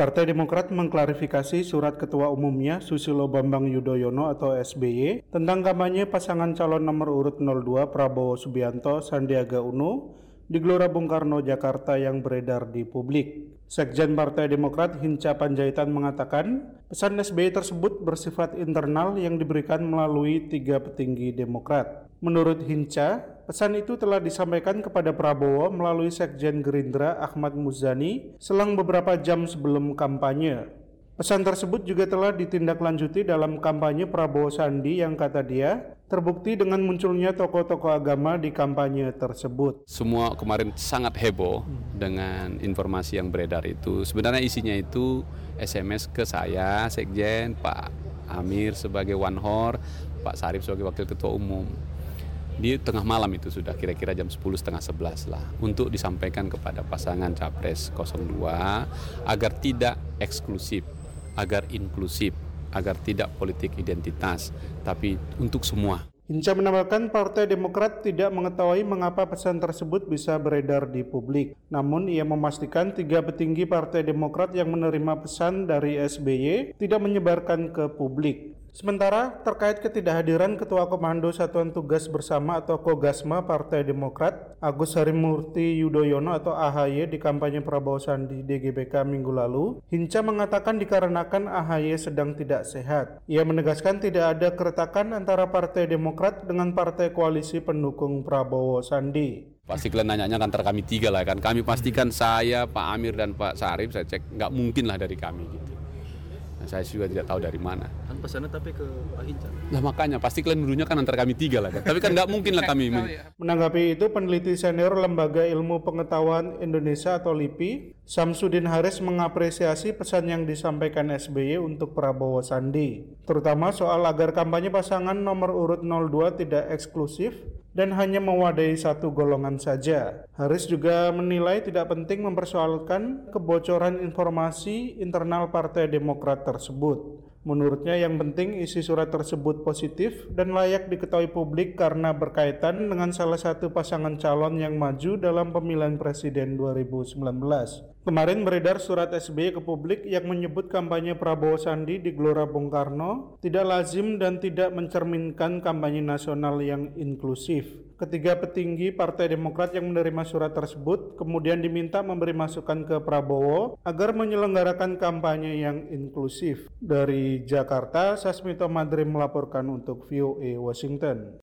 Partai Demokrat mengklarifikasi surat Ketua Umumnya Susilo Bambang Yudhoyono atau SBY tentang kampanye pasangan calon nomor urut 02 Prabowo Subianto Sandiaga Uno di Gelora Bung Karno, Jakarta yang beredar di publik. Sekjen Partai Demokrat Hinca Panjaitan mengatakan pesan SBY tersebut bersifat internal yang diberikan melalui 3 petinggi Demokrat. Menurut Hinca, pesan itu telah disampaikan kepada Prabowo melalui Sekjen Gerindra Ahmad Muzani selang beberapa jam sebelum kampanye. Pesan tersebut juga telah ditindaklanjuti dalam kampanye Prabowo Sandi yang kata dia terbukti dengan munculnya tokoh-tokoh agama di kampanye tersebut. Semua kemarin sangat heboh dengan informasi yang beredar itu. Sebenarnya isinya itu SMS ke saya, Sekjen, Pak Amir sebagai Wanhor, Pak Sarip sebagai Wakil Ketua Umum. Di tengah malam itu sudah kira-kira jam 10.30 lah untuk disampaikan kepada pasangan Capres 02 agar tidak eksklusif, agar inklusif, agar tidak politik identitas, tapi untuk semua. Hinca menambahkan Partai Demokrat tidak mengetahui mengapa pesan tersebut bisa beredar di publik. Namun ia memastikan 3 petinggi Partai Demokrat yang menerima pesan dari SBY tidak menyebarkan ke publik. Sementara terkait ketidakhadiran Ketua Komando Satuan Tugas Bersama atau Kogasma Partai Demokrat Agus Harimurti Yudhoyono atau AHY di kampanye Prabowo Sandi di GBK minggu lalu, Hinca mengatakan dikarenakan AHY sedang tidak sehat. Ia menegaskan tidak ada keretakan antara Partai Demokrat dengan partai koalisi pendukung Prabowo Sandi. Pasti kalian nanyanya antara kami 3 lah kan. Kami pastikan saya, Pak Amir dan Pak Sarip, saya cek nggak mungkin lah dari kami gitu. Nah, saya juga tidak tahu dari mana. Kan pesannya tapi ke Pak Hinca. Nah makanya pasti kalian nuduhnya kan antara kami 3 lah kan. Tapi kan nggak mungkin lah kami. Menanggapi itu, peneliti senior Lembaga Ilmu Pengetahuan Indonesia atau LIPI, Samsudin Haris mengapresiasi pesan yang disampaikan SBY untuk Prabowo Sandi, terutama soal agar kampanye pasangan nomor urut 02 tidak eksklusif dan hanya mewadahi satu golongan saja. Haris juga menilai tidak penting mempersoalkan kebocoran informasi internal Partai Demokrat tersebut. Menurutnya yang penting isi surat tersebut positif dan layak diketahui publik karena berkaitan dengan salah satu pasangan calon yang maju dalam pemilihan presiden 2019. Kemarin beredar surat SBY ke publik yang menyebut kampanye Prabowo Sandi di Gelora Bung Karno tidak lazim dan tidak mencerminkan kampanye nasional yang inklusif. Ketiga petinggi Partai Demokrat yang menerima surat tersebut kemudian diminta memberi masukan ke Prabowo agar menyelenggarakan kampanye yang inklusif. Dari Jakarta, Sasmito Madrim melaporkan untuk VOA Washington.